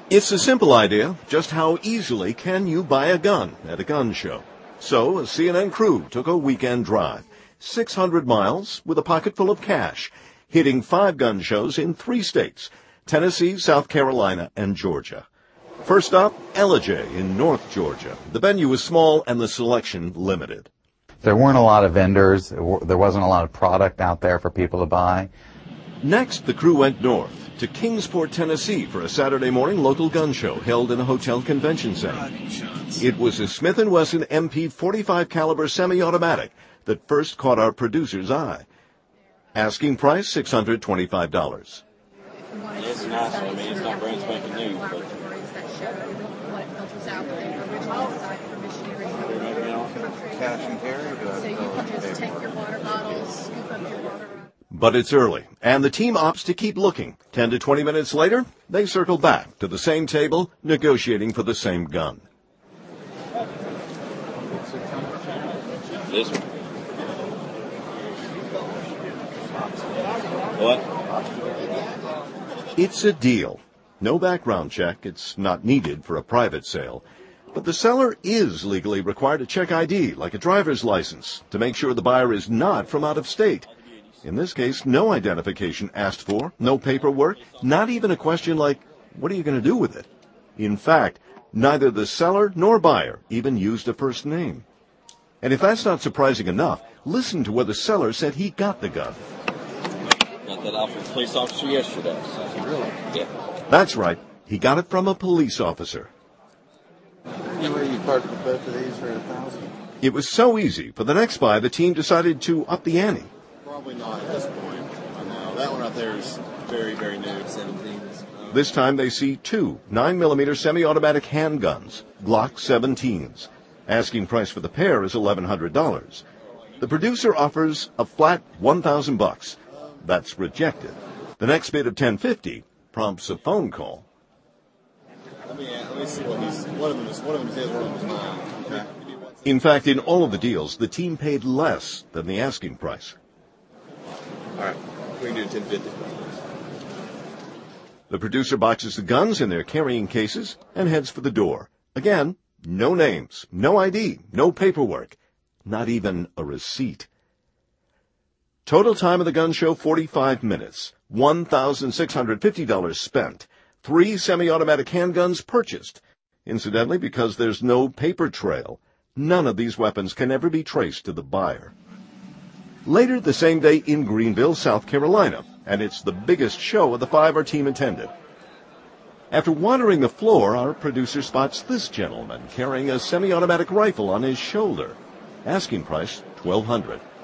It's a simple idea. Just how easily can you buy a gun at a gun show? So a CNN crew took a weekend drive, 600 miles with a pocket full of cash, hitting 5 gun shows in 3 states, Tennessee, South Carolina, and Georgia. First up, Ellijay in North Georgia. The venue was small and the selection limited. There weren't a lot of vendors. There wasn't a lot of product out there for people to buy. Next, the crew went north to Kingsport, Tennessee for a Saturday morning local gun show held in a hotel convention center. It was a Smith & Wesson MP 45 caliber semi-automatic that first caught our producer's eye. Asking price $625. It's nice. I mean, it's not brand spanking new, but cash and carry. So you can just take your water bottles, scoop up your water. But it's early, and the team opts to keep looking. 10 to 20 minutes later, they circle back to the same table, negotiating for the same gun. this one. What? It's a deal. No background check. It's not needed for a private sale. But the seller is legally required to check ID, like a driver's license, to make sure the buyer is not from out of state. In this case, no identification asked for, no paperwork, not even a question like, what are you going to do with it? In fact, neither the seller nor buyer even used a first name. And if that's not surprising enough, listen to where the seller said he got the gun. Got that off of a police officer yesterday. Really? Yeah. That's right. He got it from a police officer. You parked both of these for $1,000? It was so easy. For the next buy, the team decided to up the ante. Probably not at this point. No, that one right there is very, very new. 17. This time they see 2 9mm semi-automatic handguns, Glock 17s. Asking price for the pair is $1,100. The producer offers a flat $1,000. That's rejected. The next bid of $1,050 prompts a phone call. Let me see what these. One of them is his, one of them is mine. Okay. In fact, in all of the deals, the team paid less than the asking price. All right, we can do $1,050. The producer boxes the guns in their carrying cases and heads for the door. Again, no names, no ID, no paperwork, not even a receipt. Total time of the gun show, 45 minutes. $1,650 spent. 3 semi-automatic handguns purchased. Incidentally, because there's no paper trail, none of these weapons can ever be traced to the buyer. Later the same day in Greenville, South Carolina, and it's the biggest show of the 5 our team attended. After wandering the floor, our producer spots this gentleman carrying a semi-automatic rifle on his shoulder. Asking price, $1,200.